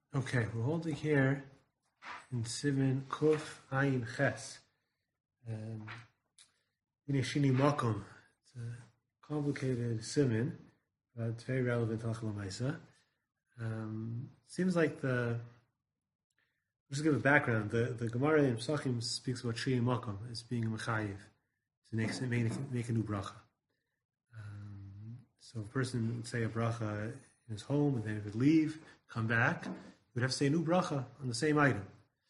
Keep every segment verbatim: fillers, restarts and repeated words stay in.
Okay, we're holding here in Siman Kuf Ayin Ches. Um, Shini Makom. It's a complicated Siman, but it's very relevant to Halacha L'Maisa. Um, seems like the. Just to give a background, the, the Gemara in Pesachim speaks about Shini Makom as being a mechayiv to make, make, make a new bracha. Um, so a person would say a bracha in his home, and then he would leave, come back. We'd have to say a new bracha on the same item.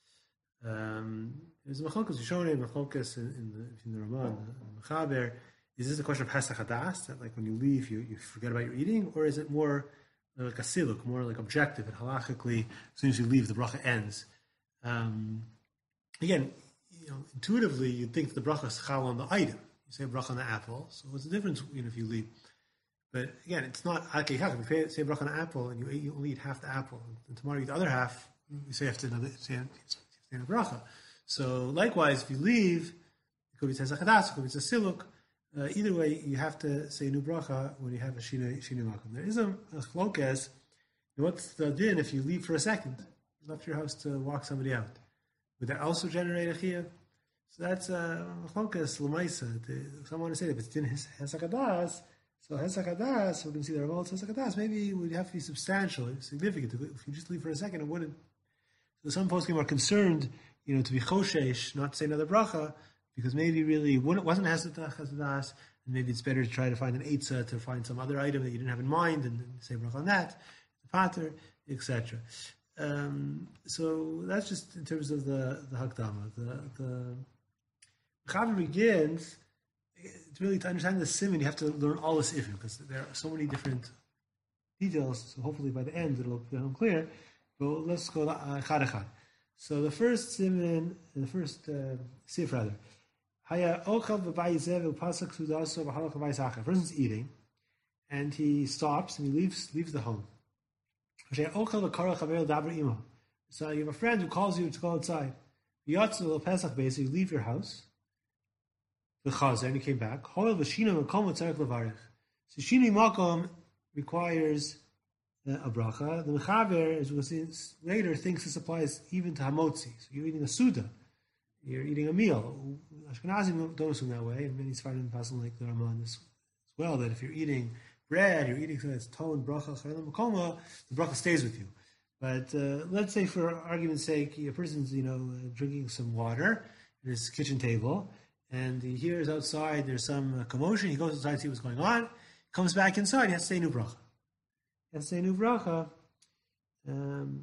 Um, there's a machlokes Rishonim, machlokes in, in the in the Ramah, the Mechaber. Is this a question of Hesach Hadas, that like when you leave you, you forget about your eating, or is it more like a siluk, more like objective and halachically, as soon as you leave, the bracha ends? Um, again, you know, intuitively you'd think the bracha is chal on the item. You say a bracha on the apple, so what's the difference? You know, if you leave. But again, it's not akei hak. If you say a bracha on an apple and you, eat, you only eat half the apple, and tomorrow you eat the other half, you say after another say a bracha. So likewise, if you leave, it could be tzedach hadas, it could be tzedach siluk. Uh, either way, you have to say a new bracha when you have a shina shina makom. There is a chlokes. What's the din if you leave for a second? You left your house to walk somebody out. Would that also generate a chiyuv? So that's a chlokes l'maisa. Someone to say that if it's din hesach hadas. So Hesach Hadas, we can see the Ramah Hesach Hadas, maybe it would have to be substantial, significant. If you just leave for a second, it wouldn't. So some poskim are concerned, you know, to be choshesh, not to say another bracha, because maybe really it wasn't Hesach Hadas, and maybe it's better to try to find an eitzah, to find some other item that you didn't have in mind, and say bracha on that, the pater, et cetera. Um, so that's just in terms of the the Hakdama. The the Chaver begins. It's really to understand the siman, you have to learn all this ifim, because there are so many different details. So hopefully by the end it'll become clear. But let's go chad echad. So the first siman, the first uh, sif rather, haya ochel v'vayizev u'pasak sudaso v'halach v'vayisacher. A person's eating, and he stops and he leaves leaves the home. Haya ochel v'karach haver daber imo. So you have a friend who calls you to go outside. Yatzu l'pesach beis, you leave your house. The chazer, and he came back. Hoil v'shina makom v'tzarek levarich. So shini makom requires uh, a bracha. The mechaber, as we'll see later, thinks this applies even to hamotzi. So you're eating a suda, you're eating a meal. Ashkenazim don't assume that way, and many Sfardim pass like the Ramah as well, that if you're eating bread, you're eating something that's tone bracha chayla makoma, the bracha stays with you. But uh, let's say, for argument's sake, a person's you know uh, drinking some water at his kitchen table. And he hears outside there's some uh, commotion. He goes outside to see what's going on. Comes back inside. He has to say new bracha. He has to say new bracha. Um,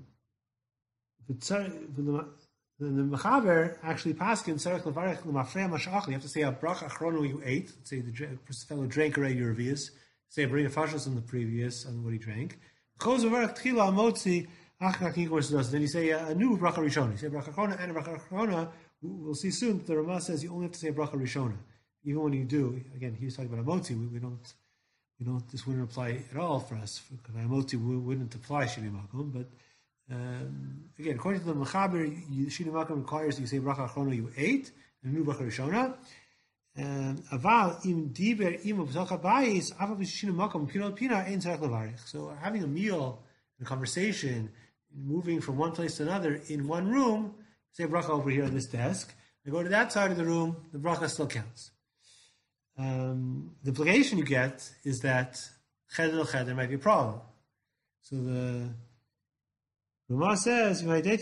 the mechaber actually paskin tzarech levarech l'mafreya mashachal. You have to say a bracha achrono you ate. Let's say the fellow drank already your revius. Say a bring a fashos on the previous on what he drank. Chos levarech tchila amotzi achar kikor. Then you say a, a new bracha rishona. You say bracha achrona and a bracha achrona. We'll see soon. The Ramah says you only have to say a bracha rishona. Even when you do, again, he was talking about a motzi. We, we don't, we don't. This wouldn't apply at all for us. Because a motzi wouldn't apply shini makom. But um, again, according to the mechaber, shini makom requires that you say bracha achrona you ate and a new bracha rishona. Aval im diber im b'tocha bayis aval b'shini makom pinot pina ein tzarech levarich. So having a meal, a conversation, moving from one place to another in one room. Say bracha over here on this desk. I go to that side of the room, the bracha still counts. Um, the implication you get is that cheder cheder might be a problem. So the Ramah says, so as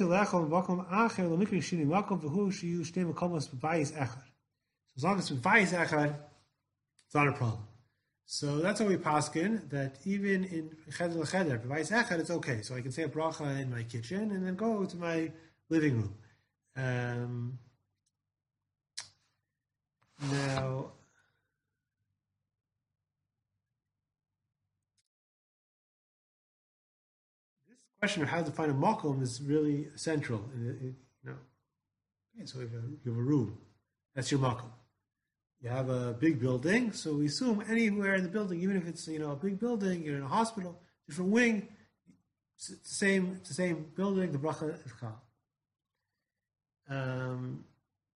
long as it's bayis echad, it's not a problem. So that's how we paskin, that even in cheder cheder, bayis echad, it's okay. So I can say a bracha in my kitchen and then go to my living room. Um, now, this question of how to find a makom is really central. It, it, you know, okay, so if you have, you have a room, that's your makom. You have a big building, so we assume anywhere in the building, even if it's you know a big building, you're in a hospital, different wing, it's the same, it's the same building. The bracha is chal. Um,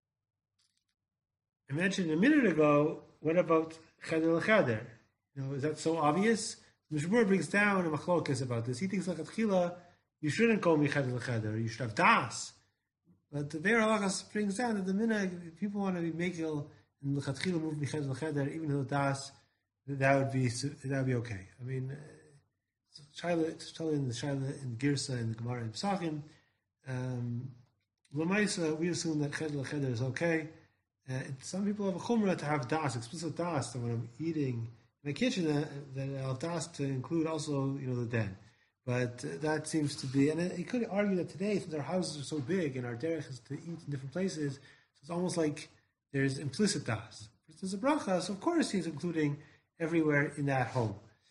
I mentioned a minute ago, what about cheder l'cheder? You know, is that so obvious? Mishmur brings down a machlokas about this. He thinks like a tchila, you shouldn't go micheder lecheder. You should have das. But the Be'er Halacha brings down that the minhag, if people want to be mekil and lechatchila move micheder lecheder, even though das, that would be that would be okay. I mean, Shaila, Shaila in the Shaila in Girsa and the Gemara in Pesachim. Um, Lamaisa, we assume that cheder lecheder is okay. Uh, some people have a chumrah to have das, explicit das, that when I'm eating in the kitchen, uh, that I'll have das to include also, you know, the den. But uh, that seems to be, and you could argue that today, since our houses are so big and our derech is to eat in different places, so it's almost like there's implicit das. If there's a bracha, so of course he's including everywhere in that home.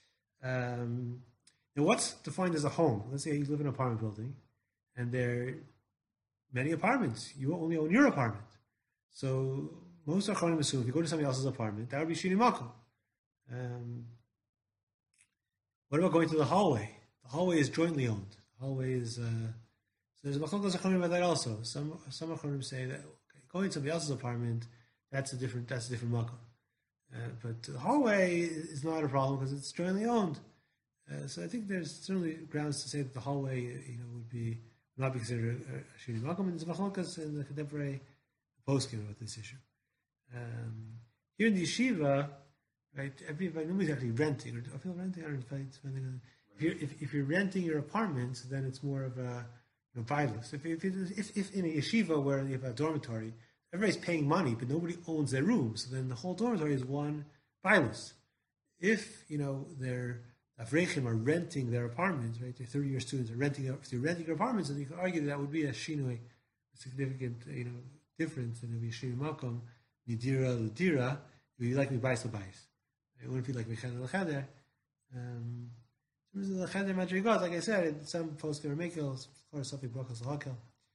Um, now, what's defined as a home? Let's say you live in an apartment building, and there are many apartments. You only own your apartment. So most Achronim assume if you go to somebody else's apartment, that would be shini makom. Um, what about going to the hallway? The hallway is jointly owned. The hallway is uh, so there's a machlokes Achronim about that also. Some some Achronim say that okay, going to somebody else's apartment, that's a different that's a different makom. Uh, but the hallway is not a problem because it's jointly owned. Uh, so I think there's certainly grounds to say that the hallway, you know, would be would not be considered a shini makom. And there's machlokes in the contemporary posting about this issue. Um, here in the yeshiva, right, everybody, nobody's actually renting. Or I feel renting. I don't know if, on, if you're if, if you're renting your apartment, then it's more of a you know violence. If if, if if in a yeshiva where you have a dormitory, everybody's paying money, but nobody owns their room, so then the whole dormitory is one violence. If you know they're avrechim are renting their apartments, right? They're thirty-year students are renting. If they're renting their apartments, then you could argue that, that would be a shinui, a significant, you know, difference in a shini makom, midira l'dira. You like me bais l'bais. It wouldn't be like mecheder l'cheder. Um, in terms of the cheder madrigot, like I said, some folks can make it, of course, something brachos l'hakel.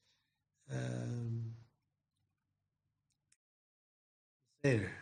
Um, There.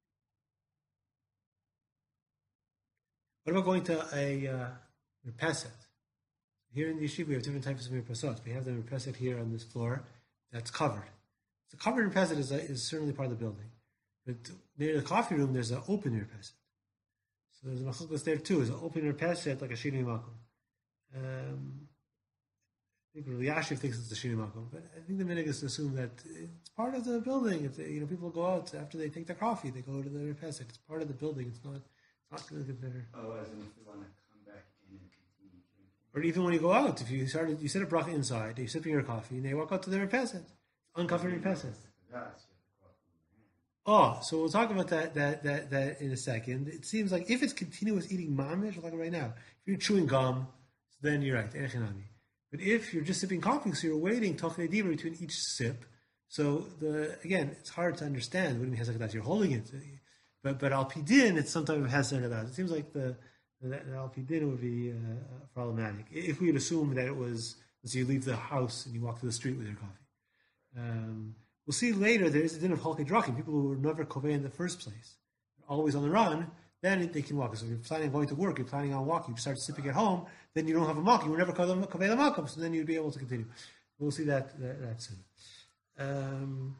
What about going to a uh, merpeset? Here in the yeshiva, we have different types of merpesot. We have the merpeset here on this floor that's covered. The covered merpeset is, is certainly part of the building. But near the coffee room, there's an open merpeset. So there's a machlokes there too. There's an open merpeset like a shini makom. Um, I think Rabbi Yashiv thinks it's the shini makom, but I think the minhag is to assume that it's part of the building. It's, you know, people go out after they take their coffee, they go to the merpeset. It's part of the building. It's not. It's not going to get better. Oh, as in if you want to come back in and continue drinking. Or even when you go out, if you started, you set a bracha inside, you're sipping your coffee, and they walk out to the merpeset, uncovered merpeset. Oh, so we'll talk about that that that that in a second. It seems like if it's continuous eating mamish, we're talking right now. If you're chewing gum, so then you're right, echinami. But if you're just sipping coffee, so you're waiting tochnei dibur between each sip, so the again, it's hard to understand. What do you mean hesek? You're holding it, but but al pidin, it's some type of hesek about. It seems like the the al pidin would be uh, problematic if we would assume that it was. So you leave the house and you walk to the street with your coffee. Um, we'll see later. There is a din of halkei drakim. People who were never kovei in the first place, they're always on the run. Then they can walk. So if you're planning on going to work, you're planning on walking, you start sipping at home, then you don't have a makom. You were never kaveh the makom, so then you'd be able to continue. We'll see that that, that soon. Um,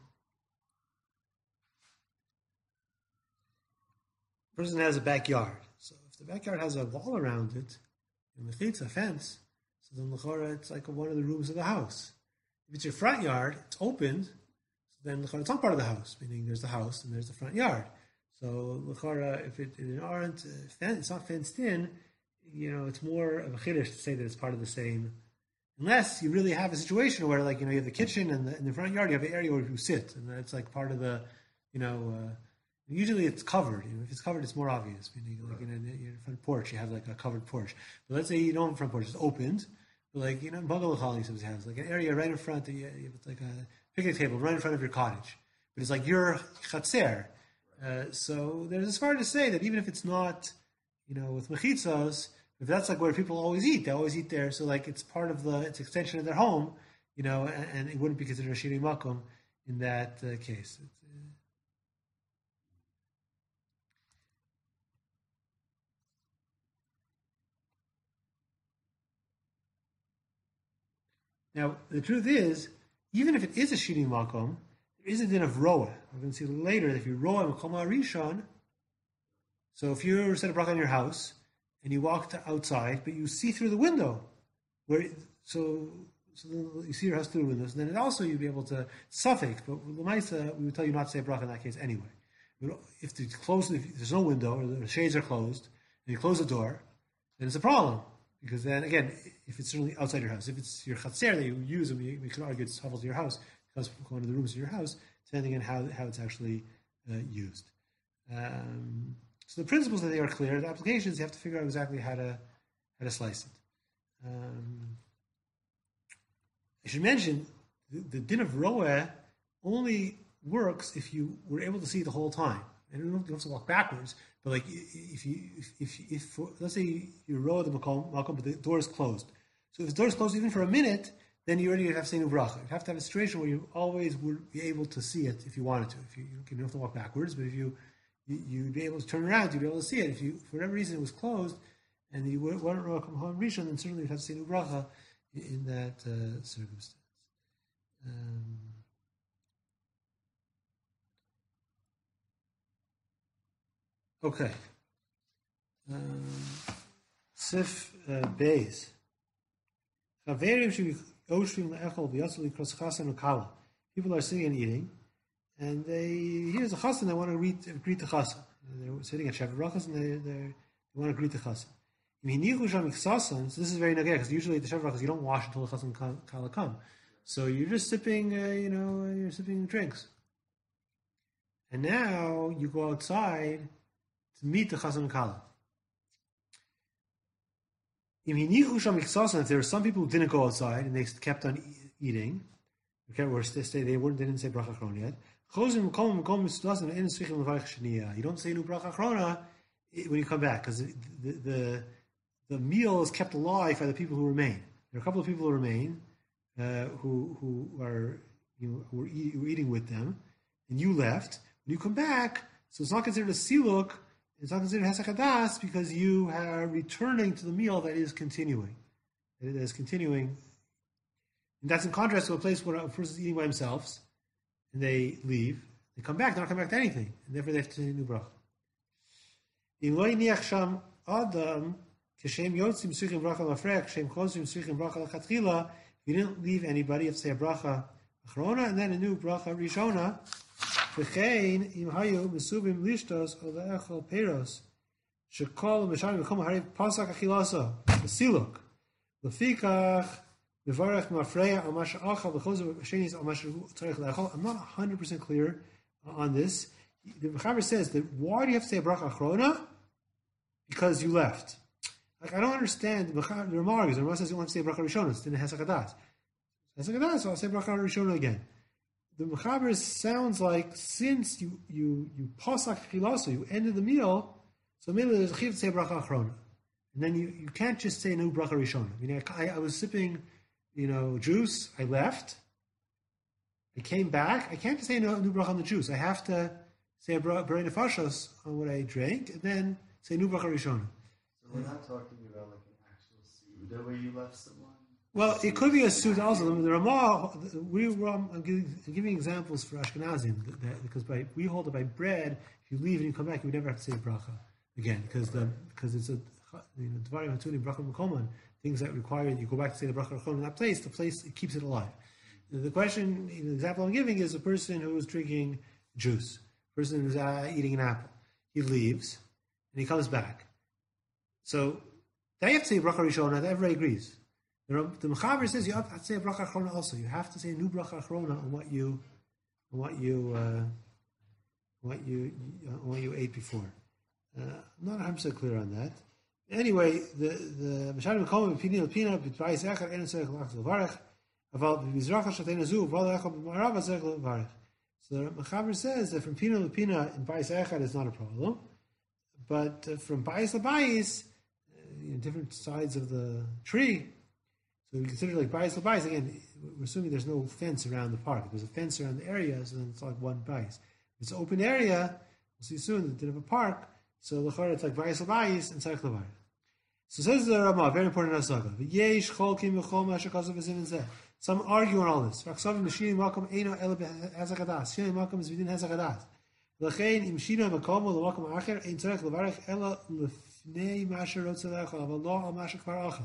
person has a backyard. So if the backyard has a wall around it, and the a fence, so then l'chora it's like one of the rooms of the house. If it's your front yard, it's opened, so then l'chora it's not part of the house, meaning there's the house and there's the front yard. So l'chora, if it, it aren't uh, fenced, it's not fenced in, you know, it's more of a chiddush to say that it's part of the same. Unless you really have a situation where, like, you know, you have the kitchen and the, in the front yard, you have an area where you sit, and it's like part of the, you know, uh, usually it's covered. You know, if it's covered, it's more obvious. Meaning, like, in your front porch, you have like a covered porch. But let's say you don't have a front porch; it's opened. But like, you know, in Bungalow Colony, sometimes has like an area right in front. That you, you have like a picnic table right in front of your cottage. But it's like your chatzer. Uh, so there's as far to say that even if it's not, you know, with mechitzos, if that's like where people always eat, they always eat there. So like it's part of the, it's extension of their home, you know, and, and it wouldn't be considered a shiri makom in that uh, case. It's, uh, now the truth is, even if it is a shiri makom, there is a din of roa. We're going to see later that if you roa mekoma rishon, so if you set a bracha in your house and you walk to outside, but you see through the window, where so so the, you see your house through the windows, and then it also you'd be able to suffix, but the Lamaisa, we would tell you not to say bracha in that case anyway. If the close, if there's no window or the shades are closed, and you close the door, then it's a problem. Because then again, if it's certainly outside your house, if it's your chatzer that you use, and we, we can argue it's helpful to your house because going to the rooms of your house, depending on how how it's actually uh, used. Um, so the principles that they are clear. The applications you have to figure out exactly how to how to slice it. Um, I should mention the, the din of roeh only works if you were able to see it the whole time. And you don't have to walk backwards, but like if you if if, if let's say you row the makom, but the door is closed. So if the door is closed even for a minute, then you already have to say new bracha. You have to have a situation where you always would be able to see it if you wanted to. If you, you don't have to walk backwards, but if you, you you'd be able to turn around, you'd be able to see it. If you for whatever reason it was closed and you weren't row home rishon, then certainly you'd have to say new bracha in, in that uh, circumstance. Um, Okay. Um, Sif uh, Beis. People are sitting and eating, and they here's a chassan. They want to greet, greet the chassan. They're sitting at Shavuot Brachos, and they they want to greet the chassan. So this is very nageh because usually at the Shavuot Brachos you don't wash until the chassan kala come. So you're just sipping, uh, you know, you're sipping drinks, and now you go outside to meet the chassan kala. If there were some people who didn't go outside and they kept on eating, okay, or stay, they weren't, they didn't say bracha achrona yet. You don't say new bracha achrona when you come back because the, the the the meal is kept alive by the people who remain. There are a couple of people who remain uh, who who are you know who were, eat, who were eating with them, and you left. When you come back, so it's not considered a siluk. It's not considered Hesach Hadas because you are returning to the meal that is continuing. That is continuing. And that's in contrast to a place where a person is eating by themselves and they leave. They come back, they don't come back to anything. And therefore they have to say new bracha. If you didn't leave anybody, you have to say a bracha achrona and then a new bracha rishona. V'chein im hayu mesuvim lishtos o le'echol peiros shekol m'sharim v'chom hariv pasak achilasa v'siluk lefikach mevarech mafreya al masha achal v'chozah v'shenis al masha tzarech le'echol. I'm not one hundred percent clear on this. The Mechaber says that why do you have to say a bracha achrona? Because you left. Like I don't understand the Mechaber. The Ramah argues. The Ramah says you don't have to say bracha rishona. It's in the Hesach Hadas. Hesach Hadas, so I'll say bracha rishona again. The Mechaber sounds like since you you you pasak chilaso, you ended the meal, so maybe there's a chiv to say bracha achrona, and then you, you can't just say no bracha rishona. I mean, I, I was sipping, you know, juice. I left. I came back. I can't just say no new bracha on the juice. I have to say a bracha nefashos on what I drank, and then say new bracha rishona. So we're not talking about like an actual suda where you left someone. Well, it could be a suit also. The Ramah, we I'm giving, I'm giving examples for Ashkenazim that, that, because by we hold it by bread. If you leave and you come back, you would never have to say bracha again because the because it's a you know dvarim hatuni bracha mekoman, things that require that you go back to say the bracha in that place. The place it keeps it alive. The question, the example I'm giving is a person who is drinking juice, a person who's uh, eating an apple. He leaves and he comes back. So they have to say bracha rishona. Everybody agrees. The, the Mechaber says you have to say a bracha achrona also. You have to say a new bracha achrona on what you, on what you, uh, what you, on what you ate before. Uh, I'm not one hundred percent clear on that. Anyway, the the Mesharim Mekom Pina Pina B'Tvayis Echad Ein Tzarich L'Achzul Varech Aval B'Mizracha Shatein Azu Aval Echad B'Marav Tzarich L'Varech. So the Mechaber says that from Pina to Pina in Bayis Echad is not a problem, but uh, from Bayis to Bayis, uh, you know, different sides of the tree. So we consider like bias to bias again. We're assuming there's no fence around the park. If there's a fence around the area, so then it's like one bias. If it's an open area, we'll see soon that they have a park. So l'chara it's like bias to bias and tzarich levarech. So says the Ramah, very important hasaga. V'yesh cholkim v'chol ma'asher kasav v'zim and zeh. Some argue on all this. V'aksavim m'shini makom eino ele b'hezak hadas. Shini makom is within hezak hadas. L'chein im shina makom l'makom acher ein tzarich levarech ela l'fnei ma'asher rotze le'echol aval lo al ma'asher kvar achal.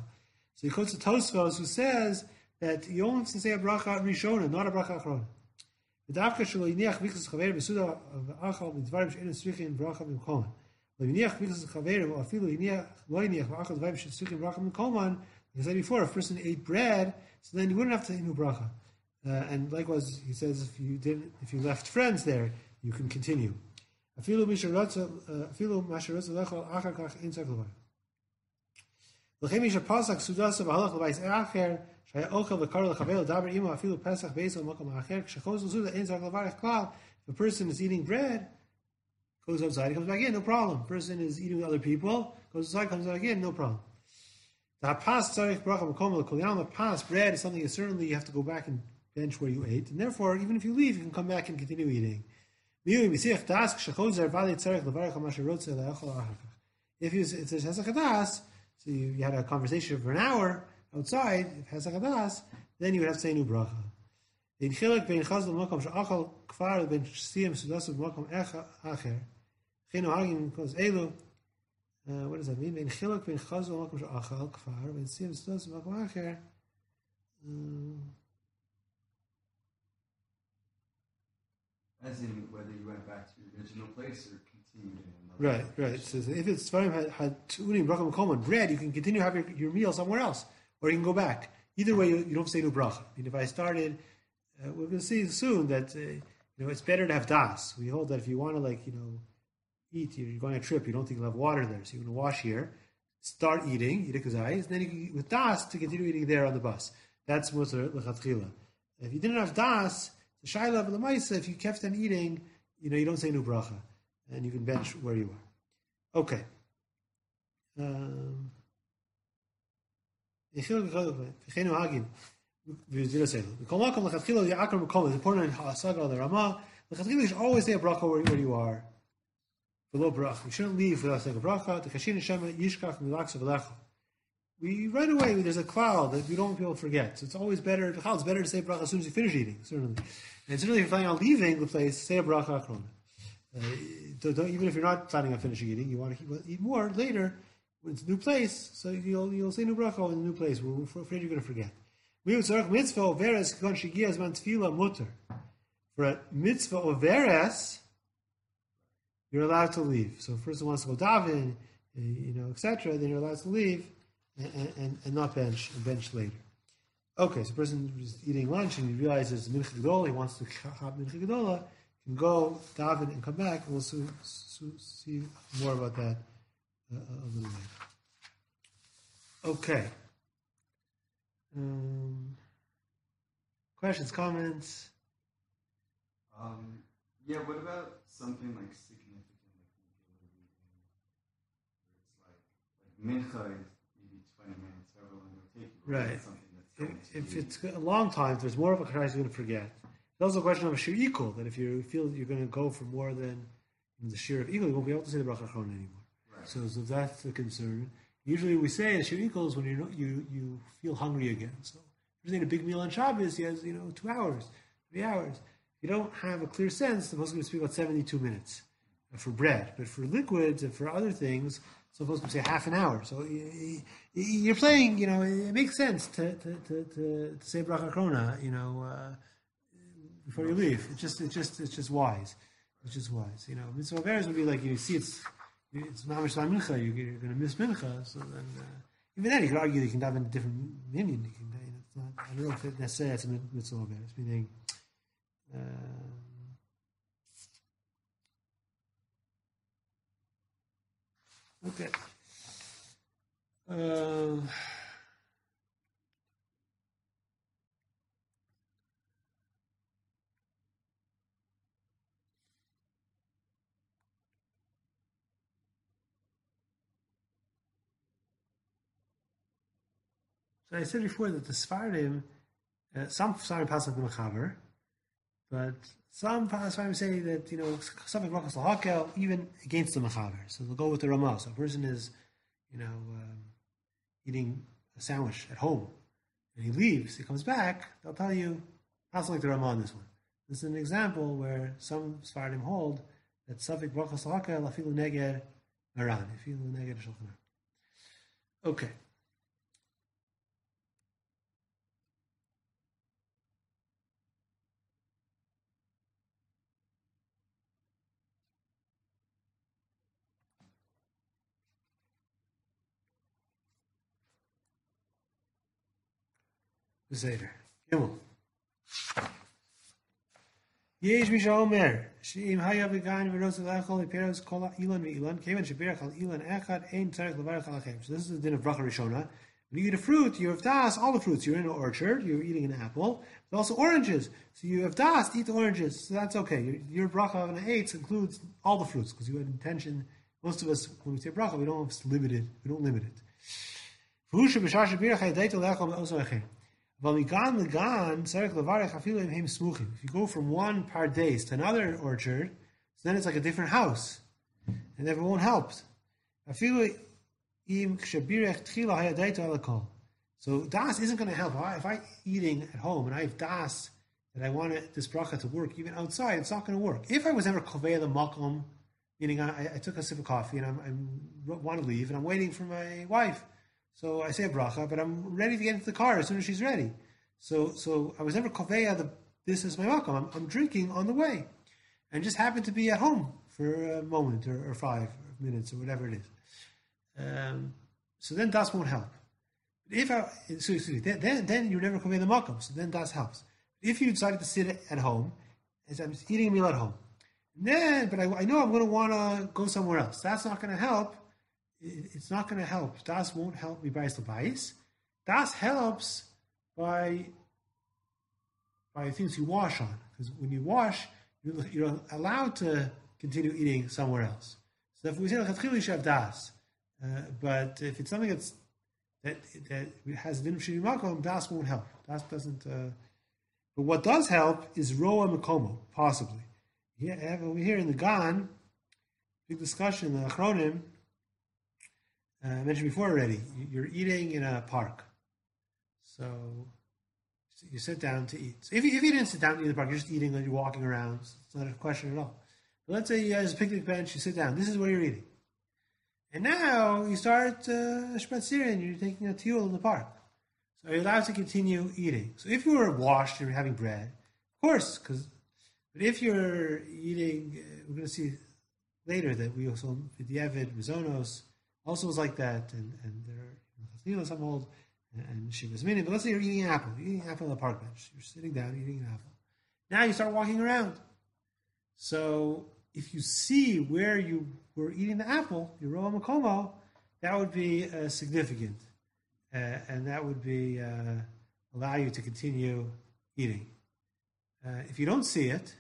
So he quotes the Tosfos who says that you only have to say a bracha rishona, not a bracha achrona. ודווקא שלא הניח ויכס חבר בסעודה ואכל בדברים שאין צריכים ברכה במקומן. לא הניח ויכס חבר או אפילו הניח, לא הניח ואכל דברים שצריכים ברכה במקומן, like I said before, if a person ate bread, so then you wouldn't have to say no bracha. Uh, and likewise, he says if you didn't, if you left friends there, you can continue. אפילו מי שרוצה, אפילו מה שרוצה לאכול אחר כך אין צריך לבר. לכן מי שפסק סעודתו והלך לבית אחר, שהיה אוכל וקרא לחבר לדבר עמו אפילו פסח בעשר במקום אחר, כשחוזר לסעודה אין צריך לברך כלל. If a person is eating bread, goes outside, comes back in, no problem. A person is eating with other people, goes outside, comes back in, no problem. The pas tzarich bracha b'kol l'kol yom. The pas bread is something that certainly you have to go back and bench where you ate, and therefore, even if you leave, you can come back and continue eating. If you if it says hesach hadas, so you, you had a conversation for an hour outside, if hesach hadas, then you would have to say new bracha. In chilek bein chazal makom she'achal kfar ben siyam sudasav makom acher. Chino hagin kos elu. What does that mean? Bein chilek bein chazal makom she'achal kfar ben siyam sudasav makom acher. As in whether you went back to your original place or continued in another Right, place. Right. So if it's Svarim had tunim bracha makom bread, you can continue having your, your meal somewhere else, or you can go back. Either way, you, you don't say no bracha. I mean, if I started, uh, we're going to see soon that uh, you know it's better to have das. We hold that if you want to, like you know, eat, you're going on a trip, you don't think you'll have water there, so you're going to wash here, start eating, eat a kazayis, then you can eat with das to continue eating there on the bus. That's mutar lechatchila. If you didn't have das, the shaila of the ma'isa, if you kept on eating, you know, you don't say no bracha, and you can bench where you are. Okay. Um, it's important in Hasaga the Ramah. You should always say a bracha where, where you are. Below bracha. You shouldn't leave without saying a bracha. We right away there's a cloud that we don't want people to forget. So it's always better. It's better to say a bracha as soon as you finish eating, certainly. And certainly if you're planning on leaving the place, say a bracha achrona. Uh, don't, don't, even if you're not planning on finishing eating, you want to eat, eat more later. When it's a new place, so you'll you'll say new bracha in a new place. We're afraid you're going to forget. For a mitzvah of veres, you're allowed to leave. So if a person wants to go daven, you know, et cetera, then you're allowed to leave and, and, and not bench and bench later. Okay, so a person is eating lunch and he realizes mincha gedola, he wants to have mincha gedola, can go daven and come back. We'll see, see more about that uh, a little later. Okay. Um, questions, comments? Um, yeah, what about something like significant, like the where it's like, like mincha is maybe twenty minutes, however long it'll take you. Right. Something that's If, if it's a long time, if there's more of a Kaddish you're going to forget. There's also a question of a shir equal, that if you feel you're going to go for more than the shir of equal, you won't be able to say the bracha achrona anymore. Right. So, so that's the concern. Usually we say a shir equals when you you you feel hungry again. So if you're eating a big meal on Shabbos, he has, you know, two hours, three hours. If you don't have a clear sense, the supposed to speak about seventy-two minutes for bread. But for liquids and for other things, it's supposed to say half an hour. So you're playing, you know, it makes sense to to, to, to, to say bracha achrona, you know, uh, before you leave. It's just it's just it's just wise. It's just wise. You know, mitzvah bears would be like, you see it's it's mamish la mincha, you're going to miss mincha. So then uh, even then you could argue that you can have a different minion. You can, you know, it's not, I don't know if it necessarily it's a mitzvah bears, meaning. Um, okay. Uh, so I said before that the Sfardim, uh, some Sfardim pass like the Mechaber, but some Sfardim say that, you know, something Rokas Lahakel, even against the Mechaber. So they'll go with the Ramah. So a person is, you know, um, eating a sandwich at home, and he leaves, he comes back, they'll tell you, pass like the Ramah on this one. This is an example where some Sfardim hold that Safik Rokas Lahakel, Afilu Neged Maran, Afilu Neged Shulchan. Okay. Beseder. Gimel. Yesh Misha Omer, Sheim Haya Vegan Veros Lachol Peros Kola Ilan Ilan, Kevan Shabirach Al Ilan Echad Ein Tzarech Levarach Alachem. So this is the din of Bracha Rishona. When you eat a fruit, you have das, all the fruits. You're in an orchard, you're eating an apple, but also oranges. So you have das, eat the oranges. So that's okay. Your, your bracha on the eights includes all the fruits because you had intention. Most of us, when we say bracha, we don't limit it. We don't limit it. If you go from one pardes to another orchard, so then it's like a different house, and everyone helps. So das isn't going to help. If I'm eating at home and I have das that I want this bracha to work even outside, it's not going to work. If I was ever kovei the makom, meaning I, I took a sip of coffee and I'm, I want to leave and I'm waiting for my wife, so I say a bracha, but I'm ready to get into the car as soon as she's ready. So so I was never kovei the this is my makom. I'm, I'm drinking on the way, and just happened to be at home for a moment or, or five minutes or whatever it is. Um, so then das won't help. If I, so, so then, then you're never kovei the makom, so then das helps. If you decided to sit at home, as I'm eating a meal at home, then, but I, I know I'm going to want to go somewhere else. That's not going to help. It, it's not going to help. Das won't help me by the bias. Das helps by by things you wash on, because when you wash, you're, you're allowed to continue eating somewhere else. So if we say lechatchila, you should have das. Uh, but if it's something that's that that has din of shiri makom, das won't help. Das doesn't. Uh, but what does help is roa mekomo, possibly. Yeah, over here in the Gan, big discussion. The Achronim uh, I mentioned before already. You're eating in a park, so you sit down to eat. So if you, if you didn't sit down to eat in the park, you're just eating and you're walking around. It's not a question at all. But let's say you have a picnic bench. You sit down. This is where you're eating. And now you start uh, Shpatzir, you're taking a tiul in the park. So you're allowed to continue eating. So if you were washed and you're having bread, of course, because, but if you're eating, uh, we're going to see later that we also, Vidyavid, Rizonos, also was like that, and, and there are some old, and Shivas Mini, but let's say you're eating an apple, you're eating an apple on the park bench, you're sitting down eating an apple. Now you start walking around. So if you see where you were eating the apple, your roa makomo, that would be uh, significant, uh, and that would be uh, allow you to continue eating. Uh, if you don't see it,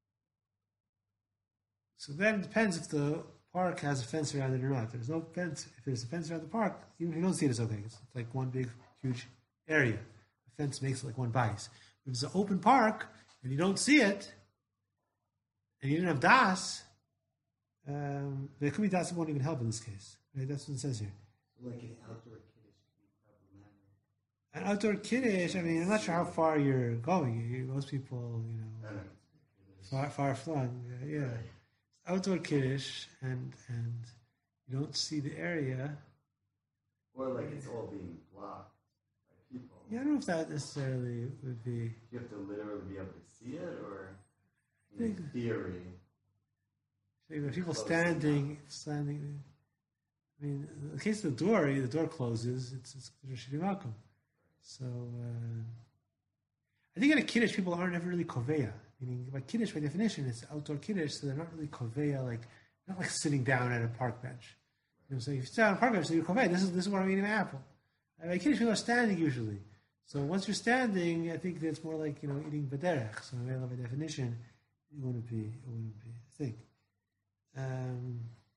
so then it depends if the park has a fence around it or not. If there's no fence, if there's a fence around the park, even if you don't see it, it's okay. It's like one big, huge area. The fence makes it like one bias. If it's an open park and you don't see it, and you didn't have das, um, there could be das that won't even help in this case. Right? That's what it says here. Like an outdoor kiddush could be problematic. An outdoor kiddush, I mean, I'm not sure how far you're going. You, most people, you know, far, far flung. Uh, yeah. Right. Outdoor kiddush, and and you don't see the area. Or like it's all being blocked by people. Yeah, I don't know if that necessarily would be. You have to literally be able to see it, or in theory. The people standing, standing. I mean, in the case of the door, the door closes. It's it's shirimakum. So uh, I think at a kiddush, people aren't ever really koveya. Meaning, by kiddush, by definition, it's outdoor kiddush, so they're not really koveya, like not like sitting down at a park bench. You know, so if you sit down at a park bench, so you're koveya. This is this is where I'm eating an apple. And by kiddush, people are standing usually. So once you're standing, I think that's more like, you know, eating bederech. So by definition, it wouldn't be. It wouldn't be. I think. Um,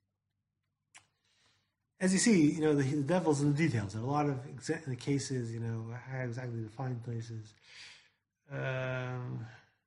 as you see, you know, the, the devil's in the details. There are a lot of exa- the cases, you know, how exactly to find places. Um,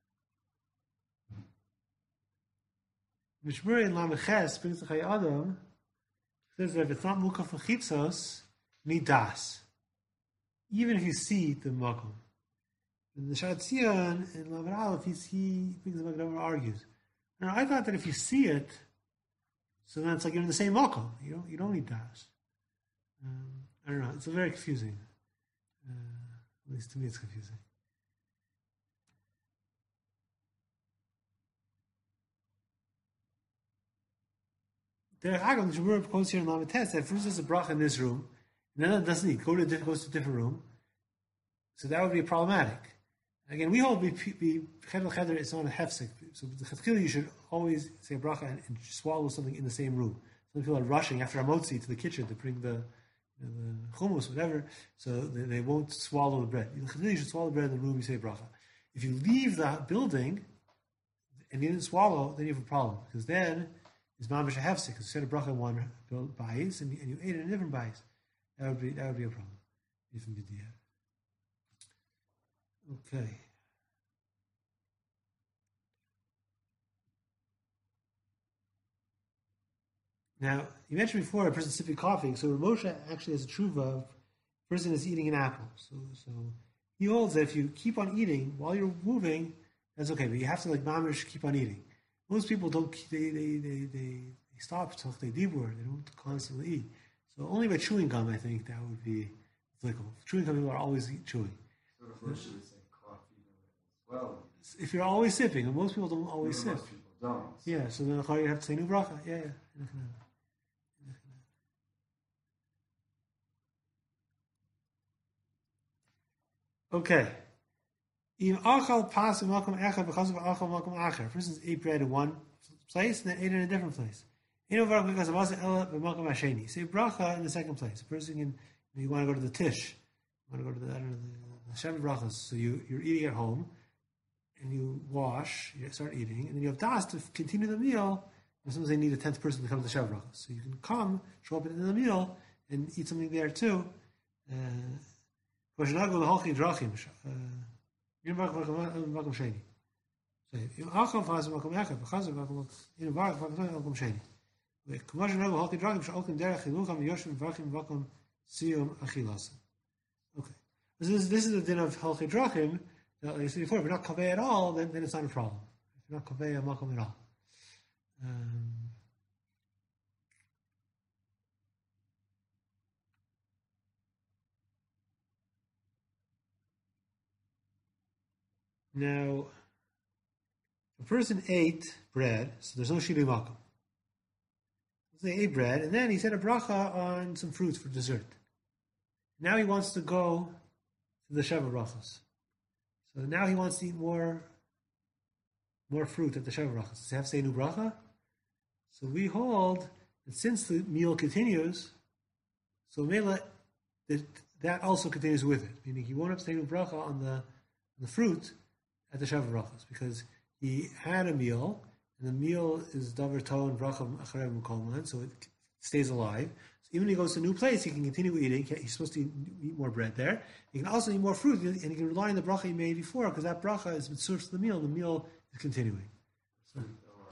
Mishmuri in Lameches brings the Chai Adam, says that if it's not mukaf mechitzos, need das. Even if you see the makom. And the Shad Tzion in Lamed Aleph, he brings the Magen Avraham argues. Now, I thought that if you see it, so then it's like you're in the same makom. You don't, you don't need das. Um, I don't know. It's very confusing. Uh, at least to me, it's confusing. The Agam, the Shemur quotes here in Lamed Tes that first there's a bracha in this room, and then it doesn't need. Go to a, goes to a different room. So that would be problematic. Again, we hold be be cheder cheder. It's not a hefsek. So the chetchila you should always say a bracha and, and swallow something in the same room. Some people are rushing after amotzi to the kitchen to bring the you know, the hummus, whatever. So they, they won't swallow the bread. You should swallow the bread in the room. You say bracha. If you leave the building and you didn't swallow, then you have a problem because then it's mamish a hefsek. Because you said a bracha in one bayis and, and you ate it in a different bayis. That would be that would be a problem. Even b'diah. Okay. Now, you mentioned before a person sipping coffee. So Moshe actually has a tshuva of a person is eating an apple. So, so he holds that if you keep on eating while you're moving, that's okay. But you have to like mamish keep on eating. Most people don't. They they they they, they stop till they dibur. They don't constantly eat. So only by chewing gum, I think that would be applicable. Chewing gum, people are always eat, chewing. So if Moshe would say coffee as well. If you're always sipping, and most people don't always sip. Most people don't. Yeah, so then you have to say new bracha. Yeah, yeah. Okay. For instance, ate bread in one place and then ate it in a different place. Say bracha in the second place. A person can, you want to go to the tish, you want to go to the, I don't know, the, the Shabbat brachas. So you, you're eating at home, and you wash, you start eating, and then you have das to continue the meal. And sometimes they need a tenth person to come to the Shabbat brachas. So you can come, show up in the meal, and eat something there too. Uh, So if okay. This is this is the din of halchi drachim. Like I said before, if you're not kaveh at all, then, then it's not a problem. If you're not kaveh makom at all. Um, Now, a person ate bread, so there's no shili makom. They ate bread, and then he said a bracha on some fruits for dessert. Now he wants to go to the Sheva brachas. So now he wants to eat more, more fruit at the Sheva brachas. Does he have to say new bracha? So we hold that since the meal continues, so mela, that that also continues with it. Meaning he won't have to say new bracha on the, on the fruit at the Sheva brachas because he had a meal, and the meal is davar tov and bracha acharev mukolman, so it stays alive. So even if he goes to a new place, he can continue eating. He's supposed to eat, eat more bread there. He can also eat more fruit, and he can rely on the bracha he made before, because that bracha is mitzvah to the meal, and the meal is continuing. So,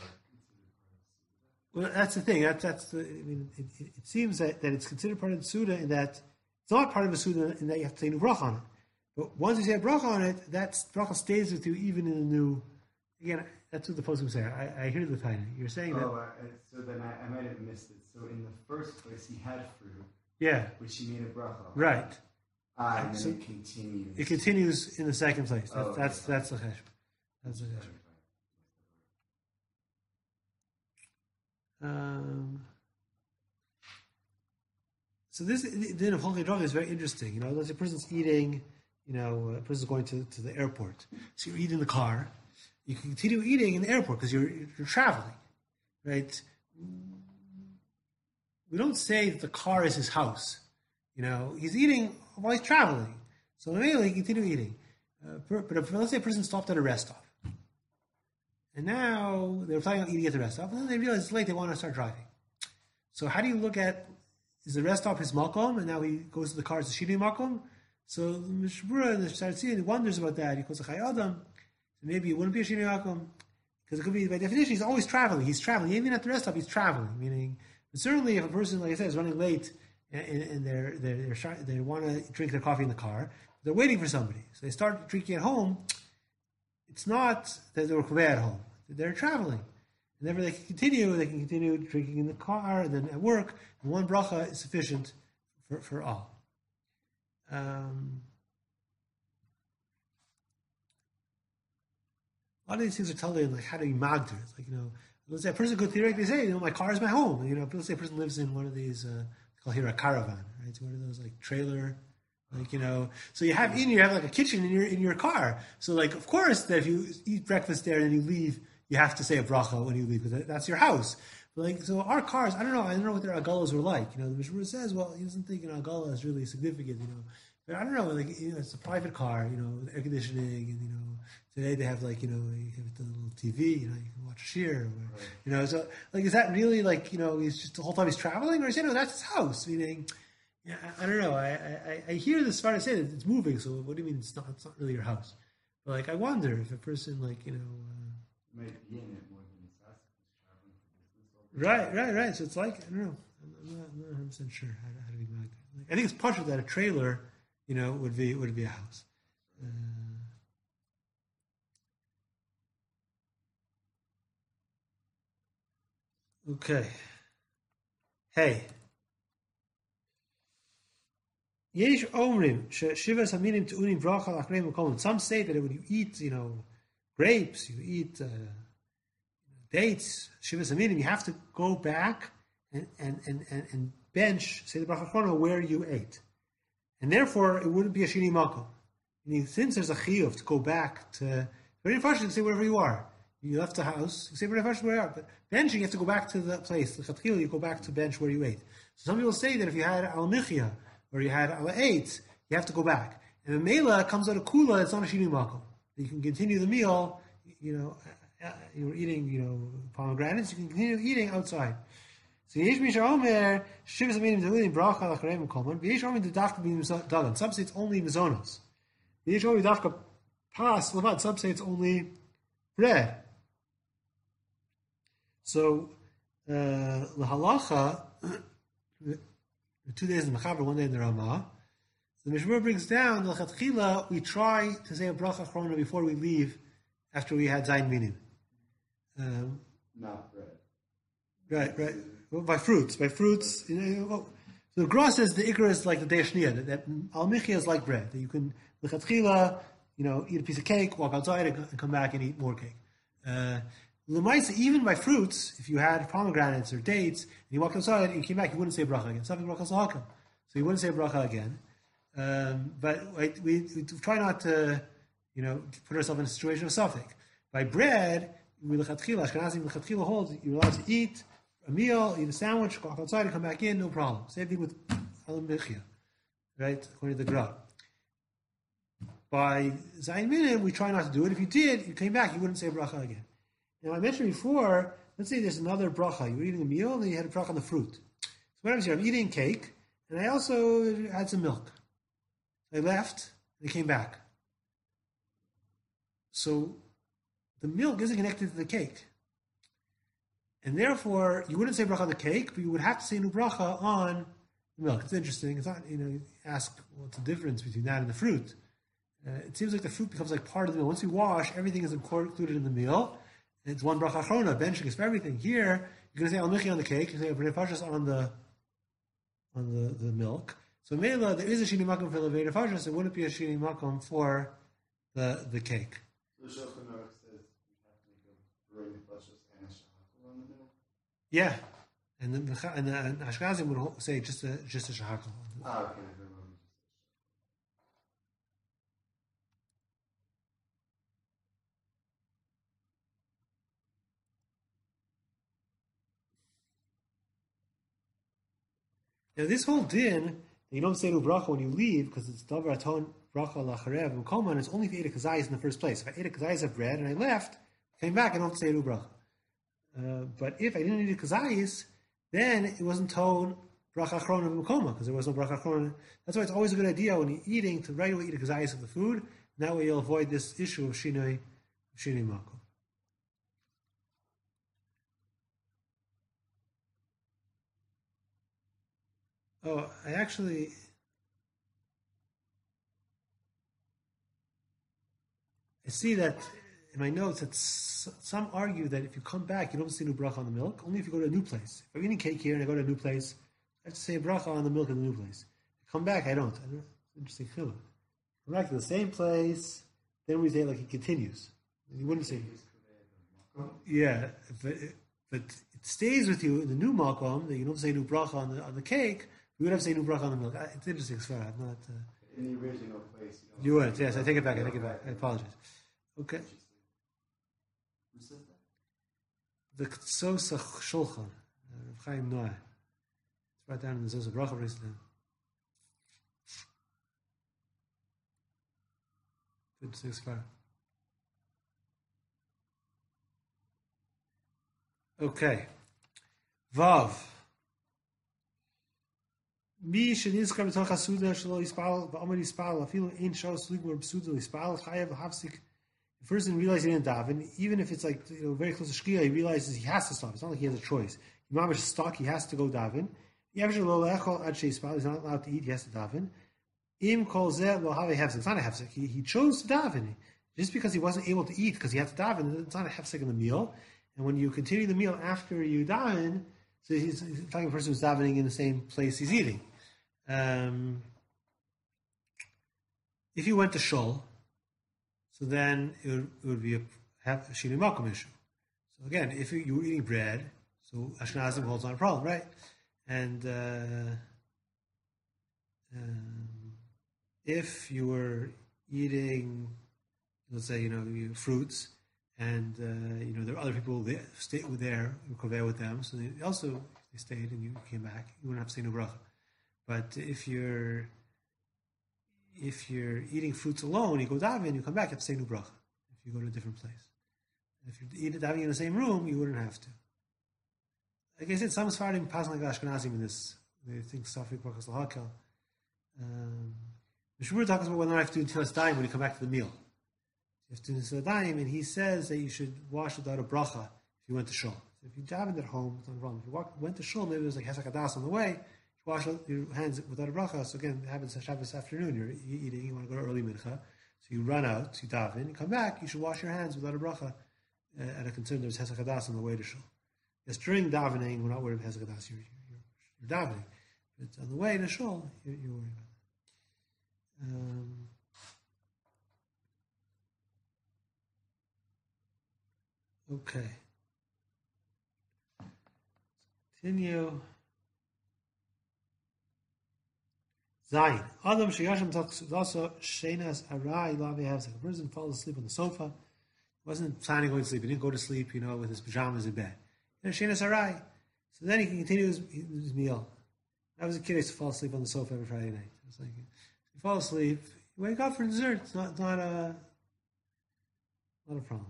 well, that's the thing. That, that's the. I mean, it, it, it seems that, that it's considered part of the Suda in that it's not part of the Suda in that you have to say new bracha on it. But once you say a bracha on it, that bracha stays with you even in the new. Again, that's what the poskim say. I, I hear the tiny. You're saying oh, that. Uh, so then I, I might have missed it. So in the first place, he had fruit. Yeah. Which he made a bracha. Right. Ah, and then so it continues. It continues in the second place. That's oh, okay. that's that's the cheshbon. That's the cheshbon. Um. So this din of halchi drachim is very interesting. You know, let's say a person's eating. You know, a person's going to, to the airport. So you're eating in the car. You can continue eating in the airport because you're you're traveling, right? We don't say that the car is his house. You know, he's eating while he's traveling. So immediately he can continue eating. Uh, but if, let's say a person stopped at a rest stop. And now they're planning on eating at the rest stop. And then they realize it's late, they want to start driving. So how do you look at, is the rest stop his makom? And now he goes to the car, it's the shidi makom? So the Mishbura and the Sharetzi wonders about that. He goes to Chai Adam. So maybe it wouldn't be a shidi makom. Because it could be, by definition, he's always traveling. He's traveling. Even at the rest stop, he's traveling. Meaning, but certainly if a person, like I said, is running late and, and they're, they're, they're, they want to drink their coffee in the car, they're waiting for somebody. So they start drinking at home. It's not that they were kaveh at home. They're traveling. Whenever they can continue, they can continue drinking in the car and then at work. And one bracha is sufficient for, for all. Um, a lot of these things are telling you like how to be magdir. It's like, you know, let's say a person could theoretically say, you know, my car is my home. You know, let's say a person lives in one of these, uh, they call here a caravan, right? It's one of those like trailer Like, you know, so you have in you have like a kitchen in your in your car. So like, of course, that if you eat breakfast there and then you leave, you have to say a bracha when you leave because that's your house. But like, so our cars, I don't know, I don't know what their agalas were like. You know, the Mishmur says, well, he doesn't think an agala is really significant. You know, but I don't know, like, you know, it's a private car. You know, with air conditioning, and you know, today they have like, you know, you have the little T V. You know, you can watch Shir. Or, right. You know, so like, is that really like, you know, he's just the whole time he's traveling, or is he, no, that's his house, meaning. Yeah, I, I don't know. I, I, I hear this Sfara say that it's moving. So what do you mean it's not? It's not really your house. But like, I wonder if a person like you know. Uh, Might be in it more than it's us if he's traveling for business. Right, right, right. So it's like I don't know. I'm, I'm not, I'm not one hundred percent sure how to, how to be like that. Like, I think it's partial that a trailer, you know, would be would be a house. Uh, okay. Hey. Yesh omrim shivas haminim tu'unim bracha lachreim v'kolon. Some say that when you eat, you know, grapes, you eat uh, dates, shivas haminim, you have to go back and and, and, and, and bench, say the bracha chrono, where you ate. And therefore, it wouldn't be a shini makom. Since there's a chiyuv to go back to, very first you can say wherever you are. You left the house, you say very first where you are. But benching, you have to go back to the place. The chatchil, you go back to bench where you ate. So some people say that if you had al michya, or you had ala eight, you have to go back. And the mela comes out of kula, it's not a shini makom. You can continue the meal, you know, you were eating, you know, pomegranates, you can continue eating outside. So yesh misha omer, shivas aminim de'ulim bracha lachreim v'kolman, v'yesh omer d'dafka b'nim dagan. Some say it's only mizonos. V'yesh omer d'dafka pas, levad, some say it's only bread. So, uh, l'halacha, two days in the Mechaber, one day in the Ramah. The Mishmur brings down the Chatchila. We try to say a bracha achrona before we leave, after we had Zayin Minim. Um, Not bread. Right, right. Well, by fruits, by fruits. You know, well, so the Gra says the Ikra is like the Deishniya, that, that Al Michya is like bread. That you can the Chatchila, you know, eat a piece of cake, walk outside, and, and come back and eat more cake. Uh, L'maisa, even by fruits, if you had pomegranates or dates, and you walked outside and you came back, you wouldn't say bracha again. Something bracha salakam. So you wouldn't say bracha again. Um, but like, we, we try not to, you know, put ourselves in a situation of suffix. By bread, we lechatchila, Ashkenazim lechatchila holds you're allowed to eat a meal, eat a sandwich, walk outside and come back in, no problem. Same thing with alam bichya, right? According to the Gra. By Zayin Minim, we try not to do it. If you did, you came back, you wouldn't say bracha again. Now, I mentioned before, let's say there's another bracha. You were eating a meal, and then you had a bracha on the fruit. So what happens here? I'm eating cake, and I also had some milk. I left, and I came back. So the milk isn't connected to the cake. And therefore, you wouldn't say bracha on the cake, but you would have to say new bracha on the milk. It's interesting. It's not, you know, you ask what's the difference between that and the fruit. Uh, it seems like the fruit becomes like part of the meal. Once you wash, everything is included in the meal. It's one bracha achrona, benching is for everything. Here, you're going to say al michi on the cake, you're going to say pashas on the on the, the milk. So mela, there is a shini makom for levei pashas. It wouldn't be a shini makom for the the cake. The Shulchan Aruch says you have to make a levei pashas and a shahakol on the middle. Yeah, and the and the and Ashkenazim would say just a just a shahakol. Ah, okay. Now this whole din, you don't say to bracha when you leave because it's davar aton bracha lacharev and kolman. It's only if you ate a kazayis in the first place. If I ate a kazayis of bread and I left, came back, I don't have to say to bracha. Uh, but if I didn't eat a kazayis, then it wasn't told bracha achrona v'mekoma because there was no bracha achrona. That's why it's always a good idea when you're eating to right away eat a kazayis of the food. And that way you'll avoid this issue of shinoi shinoi makom. Oh, I actually, I see that in my notes that some argue that if you come back, you don't say new bracha on the milk, only if you go to a new place. If I'm eating cake here and I go to a new place, I have to say a bracha on the milk in the new place. If I come back, I don't. I don't interesting chiluk. Come back to the same place, then we say like it continues. You wouldn't say, yeah, but, but it stays with you in the new makom that you don't say new bracha on the on the cake. We would have to say new bracha on the milk. It's interesting, Sfar. I'm not. Uh, in the original place. You, don't You would, yes. I take it back. I take it back. I apologize. Okay. Who says that? The Ktsosa Shulchan, Rav Chaim Noah. It's right down in the Zosa Bracha recently. Good six far. Okay. Vav. Mi shenizkar b'toch hasuda shelo yispal v'amar yispal afilu ein shos ligmor b'suda yispal chayav hafsik. The person realizes he didn't daven, even if it's like, you know, very close to Shkia, he realizes he has to stop. It's not like he has a choice. Imam is stuck, he has to go daven. He's not allowed to eat, he has to daven. Im kol zeh lo have a hefsek. It's not a hefsek. He, he chose to daven. Just because he wasn't able to eat because he had to daven, it's not a hefsek in the meal. And when you continue the meal after you daven, so he's, he's talking a person who's davening in the same place he's eating. Um, if you went to shul, so then it would, it would be a, a shini makom issue. So again, if you, you were eating bread, so Ashkenazim holds on a problem, right? And uh, um, if you were eating, let's say, you know, you, fruits, and uh, you know there are other people that stayed there, you convey with them, so they also they stayed and you came back, you wouldn't have to say no bracha. But if you're if you're eating fruits alone, you go daven, you come back, you have to say no bracha. If you go to a different place, if you're eating davening in the same room, you wouldn't have to. Like I said, some Sfaradim pass like Ashkenazim in this. They think Safik Brachas Lahakel. Um, the Shmur talks about whether or not you have to do Tilas Daim when you come back to the meal. You have to do Tilas Daim, and he says that you should wash without a bracha if you went to shul. So if you davened at home, it's not a problem. If you walk, went to shul, maybe there's like Hesek Hadas on the way, you wash your hands without a bracha. So again, it happens on Shabbos afternoon, you're eating, you want to go to early mincha, so you run out, you daven, you come back, you should wash your hands without a bracha. Uh, and a concern there's Hesek Hadas on the way to shul. Yes, during davening, we're not worried about Hesek Hadas, you're, you're, you're davening. But on the way to shul, you're, you're worried about it. Um, okay. Continue. Zayin. Adam sheyashem also shenas arai lavi havsek. A person falls asleep on the sofa. Wasn't planning on going to sleep. He didn't go to sleep, you know, with his pajamas in bed. You know, shenas arai. So then he can continue his, his meal. I was a kid, I used to fall asleep on the sofa every Friday night. It was like, you fall asleep, you wake up for dessert. It's not, not a, not a problem.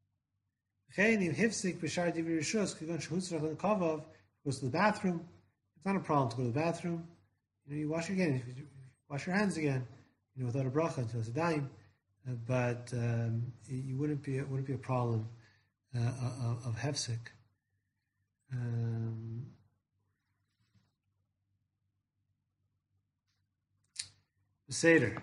Goes to the bathroom. It's not a problem to go to the bathroom. You know, you wash again. You wash your hands again. You know, without a bracha until it's a daim. Uh, but um, it, you wouldn't be it wouldn't be a problem uh, of, of hefsek. Um, Seder.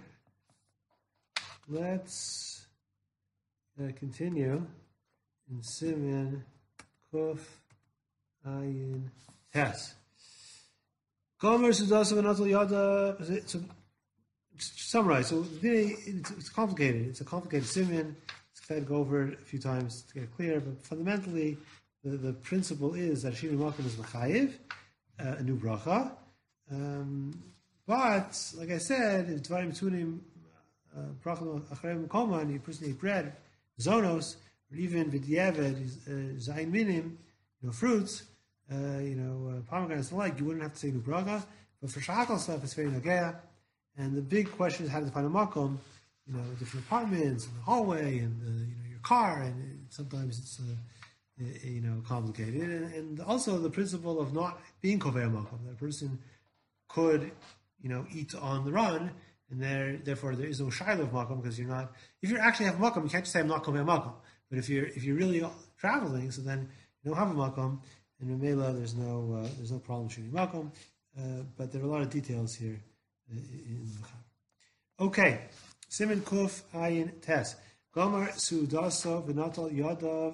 Let's uh, continue in Siman Kuf Ayin Tes. Gomer Sudas of Anatal Yada. So, to summarize, so it's, it's complicated. It's a complicated Siman. It's got to go over it a few times to get it clear, but fundamentally, the, the principle is that Shini Makom is Machayiv, uh, a new bracha. Um, But, like I said, it's very between bracha acharei mekoma, and you person eat bread, zonos, or even v'diavad, zayin minim, you know, fruits, uh, you know, uh, pomegranates and the like, you wouldn't have to say new bracha. But for shachal stuff, it's very nagea. And the big question is how to find a makom, you know, different apartments, and the hallway, and the, you know, your car, and it, sometimes it's, uh, you know, complicated. And, and also the principle of not being kovei makom, that a person could, you know, eat on the run, and there, therefore there is no shiloh of makom because you're not. If you actually have makom, you can't just say I'm not kovei makom. But if you're if you're really traveling, so then you don't have a makom, and in Mela there's no uh, there's no problem shooting makom. Uh, but there are a lot of details here uh, in the Chav. Okay, Siman Kuf Ayin Tes Gomer Sudaso V'Natal Yadav.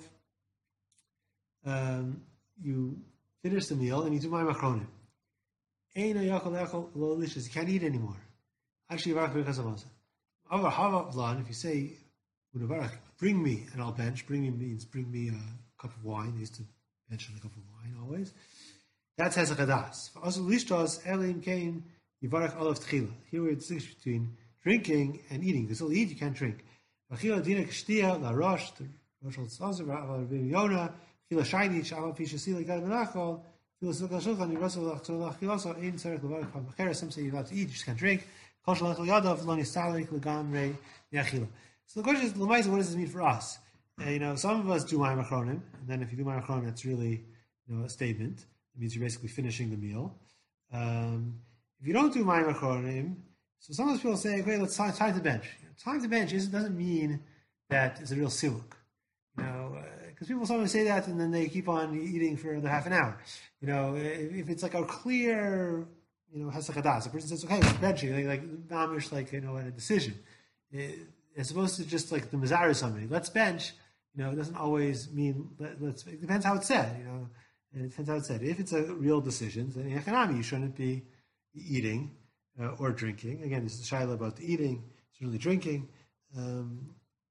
Um, you finish the meal and you do my machronim. You can't eat anymore. Actually, because of us. If you say, bring me, and I'll bench, bring me means bring me a cup of wine. They used to bench on a cup of wine always. That's Hesek Hadas. Also, Lishtos, Elim Kain, Yivarach olav tchila. Here we distinguish between drinking and eating. You can still eat, you can't drink. V'chila dina k'shtia la rosh, the rosh al tzazor, v'al Rabbi Yonah, chila shayni, sh'amal pisha sila gad v'nachol, chila silka shulchan, yirosel l'achtzor l'achilasa, ein tzarech l'varach ha'machera. Some say you're allowed to eat, you just can't drink. Kol shalach l'yadav, lo nisalik l'gamrei yachila. So the question is, l'maisa, what does this mean for us? Uh, you know, some of us do Mayim Achronim, and then if you do Mayim Achronim, it's really, you know, a statement. It means you're basically finishing the meal. Um, if you don't do Mayim Achronim, so sometimes people say, okay, let's time, time to bench. You know, time to bench is, doesn't mean that it's a real siluk. You know, because uh, people sometimes say that and then they keep on eating for another half an hour. You know, if, if it's like a clear, you know, Hesach Hadas, a person says, okay, we're benching, like, like, mamish, like, you know, a decision. It, as opposed to just like the Mazar or somebody, let's bench. You know, it doesn't always mean let, let's. It depends how it's said. You know, it depends how it's said. If it's a real decision, then in Echanami you shouldn't be eating uh, or drinking. Again, this is Shaila about the eating, certainly drinking. Um,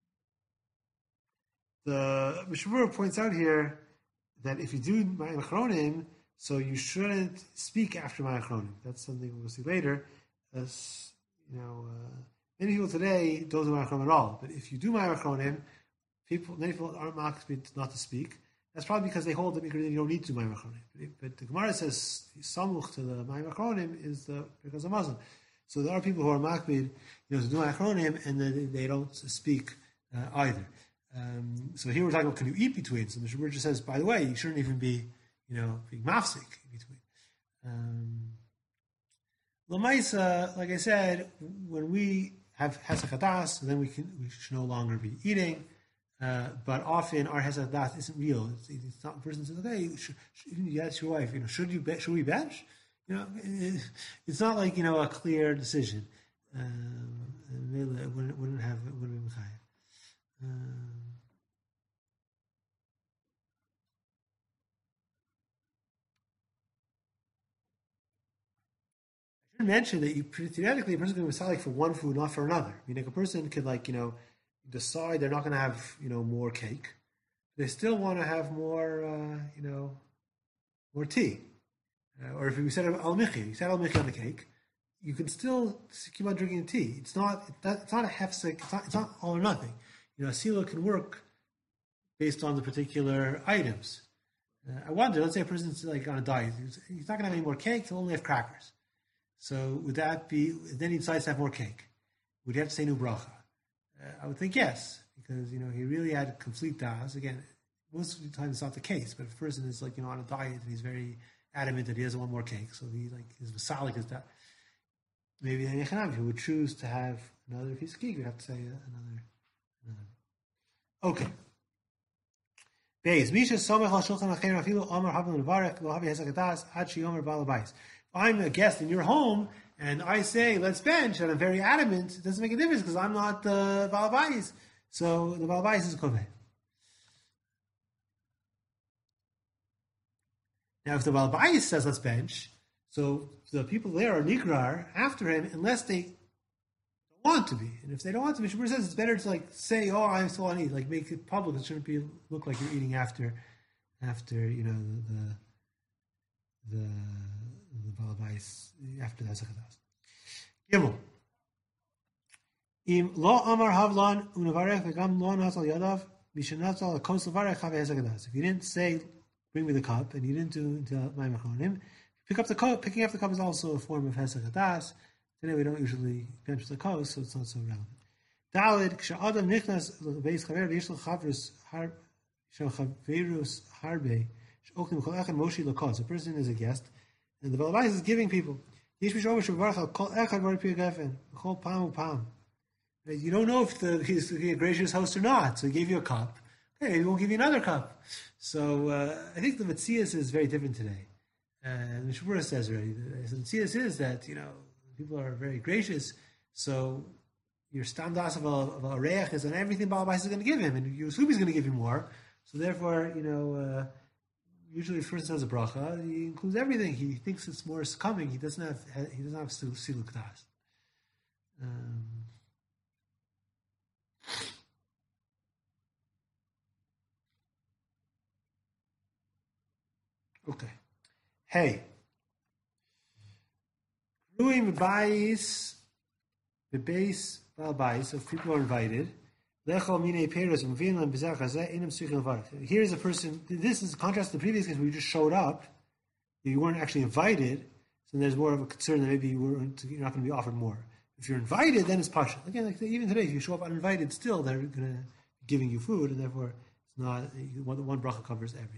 the Mishabura points out here that if you do Mayim Achronim, so you shouldn't speak after Mayim Achronim. That's something we'll see later. As you know, uh, many people today don't do Mayim Achronim at all. But if you do Mayim Achronim, people, many people aren't makbid not to speak. That's probably because they hold that you don't need to do Mayim Achronim. But the Gemara says samuch to the Mayim Achronim is the because of Muslim. So there are people who are makbid, you know, to do Mayim Achronim and then they don't speak uh, either. Um, so here we're talking about can you eat between? So the Mishnah just says, by the way, you shouldn't even be, you know, being mafsik in between. Um, Lamaisa, like I said, when we have Hesach Hadas, then we can we should no longer be eating. Uh, but often our Hesach Hadas isn't real. It's, it's not. A person says, "Okay, should, should, you ask your wife, you know, should you be, should we bench?" You know, it, it's not like you know a clear decision. Um, it wouldn't, wouldn't have it wouldn't be mechayev. Um, I should mention that you theoretically a person can be misalik for one food, not for another. I mean, like a person could like you know decide they're not going to have you know more cake, they still want to have more uh, you know more tea, uh, or if we said al michi, you said al michi on the cake, you can still keep on drinking the tea. It's not it's not a hefsek. It's not, it's not all or nothing. You know, a sila can work based on the particular items. Uh, I wonder, let's say a person's like on a diet, he's, he's not going to have any more cake, he'll only have crackers. So would that be, then he decides to have more cake. Would he have to say new bracha? Uh, I would think yes, because, you know, he really had complete das. Again, most of the time it's not the case, but if a person is like, you know, on a diet and he's very adamant that he doesn't want more cake, so he like, his vasalik is that, maybe then Yechanav, he would choose to have another piece of cake, you'd have to say another, another. Okay. Beis, Misha Somech al Shulchan Achein Afilu Amar Havim Levarech Lo Havi Hesach Hadas Ad Sheyomer Baal Habayis. I'm a guest in your home, and I say, let's bench, and I'm very adamant, it doesn't make a difference, because I'm not the Baal Habayis. So, the Baal Habayis is Koveh. Now, if the Baal Habayis says, let's bench, so the people there are Nikrar after him, unless they don't want to be. And if they don't want to be, Shabbat says it's better to, like, say, oh, I'm still on eat, like, make it public. It shouldn't be, look like you're eating after, after, you know, the, the, the Baal Habayis after the Hesach Hadas. Gimel. Im lo amar havlan unavarech v'gam lo natal yadav mishenatal akos levarech have Hesach Hadas. If you didn't say, bring me the cup, and you didn't do until Mayim Achronim, pick up the cup. Picking up the cup is also a form of Hesach Hadas. Today we don't usually bench the kos, so it's not so relevant. Dalid k'sha'adam nichnas beis chaver v'yesh l'chavrus har she'chaverus harbe she'oknim kol echad moshi l'kos. A person is a guest, and the Baal Habayis is giving people. You don't know if the, he's a gracious host or not, so he gave you a cup. Okay, he won't give you another cup. So uh, I think the Metzias is very different today. And uh, the Mishabura says already, the Metzias is that, you know, people are very gracious, so your standas of a, a reich is on everything Baal Habayis is going to give him, and you assume he's going to give you more. So therefore, you know, uh, usually if a person has a bracha, he includes everything. He thinks it's more coming. He doesn't have he doesn't have siluk das. Um, okay. Hey. Doing bais, the base bais, so if people are invited. Here's a person, this is contrast to the previous case where you just showed up, you weren't actually invited, so there's more of a concern that maybe you weren't, you're not going to be offered more. If you're invited, then it's partial. Again, like even today, if you show up uninvited, still they're going to be giving you food, and therefore it's not, one, one bracha covers everything.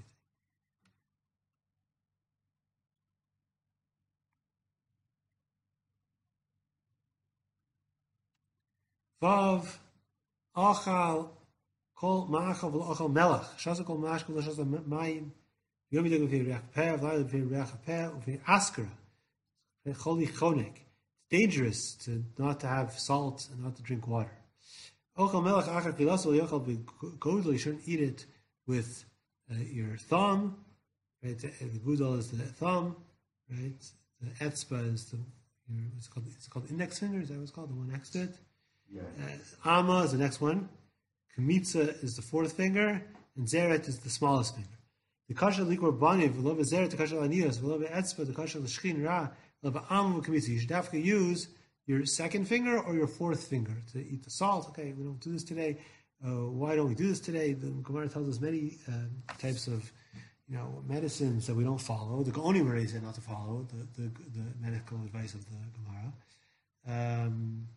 Vav, Achal, Kol Ma'achal V'Achal Melach. Shasa Kol Ma'achal V'Shasa Mayim. Yom Yidog V'Fi Reach Peh, V'Lai V'Fi Reach Peh, V'Fi Askara. Choli Chonek. It's dangerous to not to have salt and not to drink water. Ochal Melach Achal Kilasol Yochal V'Godol. You shouldn't eat it with uh, your thumb. Right? The, the Gudol is the thumb. Right? The Etzba is the, your, what's it called? It's called index finger. Is that what it's called? The one next to it. Yeah. Uh, Amma is the next one. Kamitza is the fourth finger, and Zeret is the smallest finger. The kasha likor baniv, v'lo Zeret, the kasha lanios, v'lo etzba, the kasha l'shchin ra, v'lo Amma kamitza. You should have to use your second finger or your fourth finger to eat the salt. Okay, we don't do this today. Uh, why don't we do this today? The Gemara tells us many um, types of, you know, medicines that we don't follow. The Gaonim already said not to follow the, the, the medical advice of the Gemara. Um,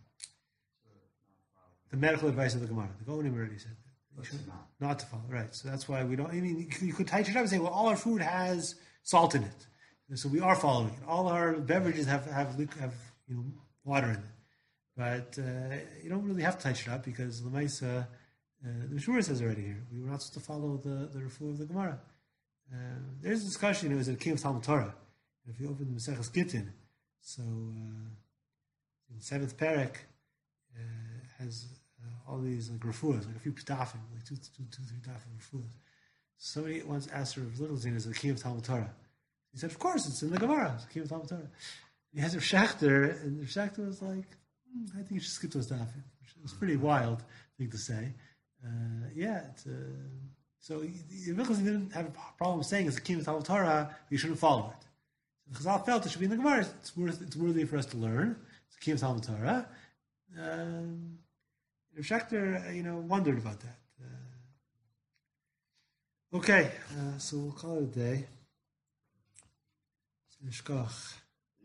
The medical advice of the Gemara. The Gaonim already said that. Should, not. not to follow. Right. So that's why we don't, I mean, you could tighten it up and say, well, all our food has salt in it. So we are following it. All our beverages have, have, have you know, water in it. But uh, you don't really have to tighten it up because the Maisa, uh, the Mishmur says already here, we were not supposed to follow the, the refu of the Gemara. Uh, there's a discussion, it was at King of Talmud Torah. If you open the Maseches Gittin, so uh, in the seventh parak, uh, has uh, all these like refuahs, like a few ptafim, like two, two, two, three ptafim refuahs. Somebody once asked her if Little Zin is the king of Talmud Torah. He said, "Of course, it's in the Gemara. It's the king of Talmud Torah." He has Rav Shachter, and Rav Shachter was like, hmm, "I think you should skip those ptafim." Which was pretty wild thing to say. Uh, yeah, it's, uh, so Little Zin didn't have a problem saying it's the king of Talmud Torah. You shouldn't follow it. So Chazal felt it should be in the Gemara. It's worth, it's worthy for us to learn. It's the king of Talmud Torah. Um, Rav Shachter, you know, wondered about that. Uh, okay, uh, so we'll call it a day. Nishkach.